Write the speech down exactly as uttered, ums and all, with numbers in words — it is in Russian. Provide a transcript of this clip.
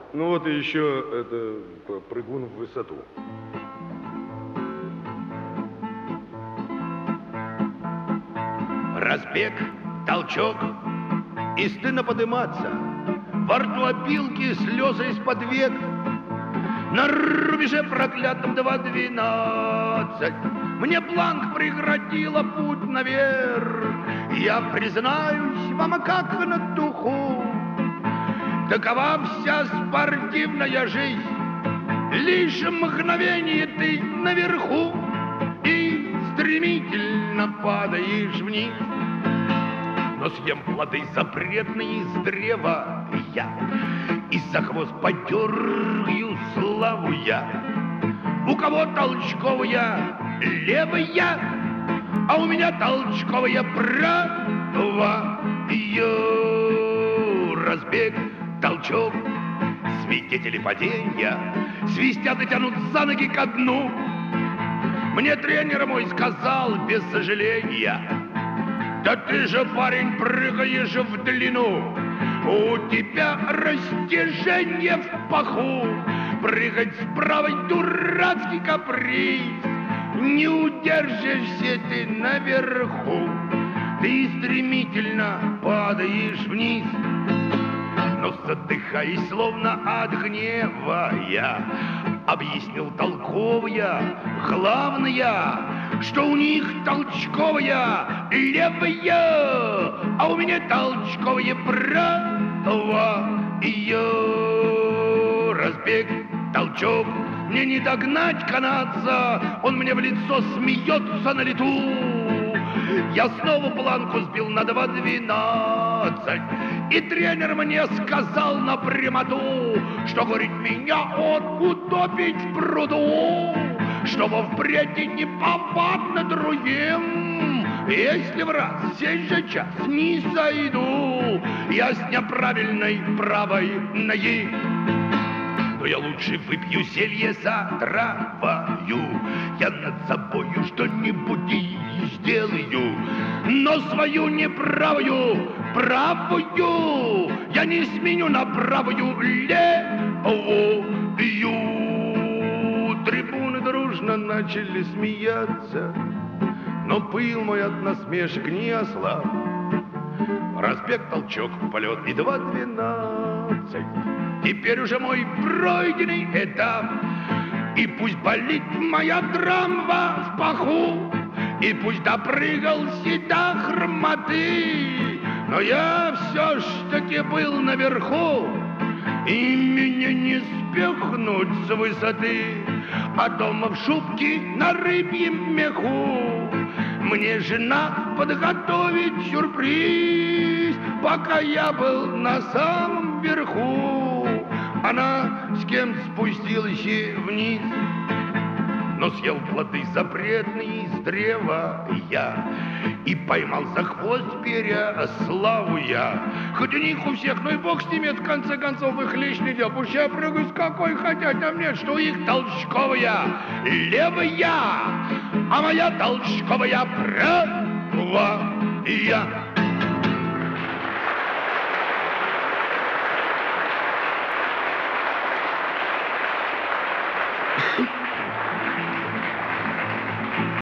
Ну вот и еще это прыгун в высоту. Разбег, толчок, и стыдно подниматься. Во рту опилки, слезы из-под век. На рубеже проклятом два двенадцать мне бланк преградила путь наверх. Я признаюсь вам, как на духу, такова вся спортивная жизнь. Лишь мгновение ты наверху и стремительно падаешь вниз. Но съем плоды запретные с древа я, и за хвост подергаю славу я. У кого толчковая левая, а у меня толчковая правая. Разбег, толчок, свидетели падения свистят и тянут за ноги ко дну. Мне тренер мой сказал без сожаления: да ты же, парень, прыгаешь в длину, у тебя растяжение в паху, прыгать с правой дурацкий каприз, не удержишься ты наверху, ты стремительно падаешь вниз. Но задыхаясь, словно от гнева, я объяснил толковая, главное, что у них толчковая левая, а у меня толчковая правая. Разбег, толчок, мне не догнать канадца, он мне в лицо смеется на лету. Я снова планку сбил на два двенадцать, и тренер мне сказал на прямоту, что, говорит, меня он утопить в пруду, чтобы впредь не повадно другим. Если в раз сей же час не сойду я с неправильной правой ноги, но я лучше выпью зелье за травою, я над собою что-нибудь и сделаю, но свою неправую правую я не сменю на правую левую. Трибуны дружно начали смеяться, но пыл мой от насмешек не ослаб. Разбег, толчок, полет и два двенадцать. Теперь уже мой пройденный этап, и пусть болит моя трамва в паху, и пусть допрыгался до хромоты, но я все ж таки был наверху, и меня не спихнуть с высоты, а дома в шубке на рыбьем меху мне жена подготовит сюрприз, пока я был на самом верху. Она с кем спустилась и вниз, но съел плоды запретные с древа я, и поймал за хвост перья славу я. Хоть у них у всех, ну и бог с ними, в конце концов, их личный дел. Пусть я прыгаю с какой хотят, а мне, что у их толчковая левая, а моя толчковая правая.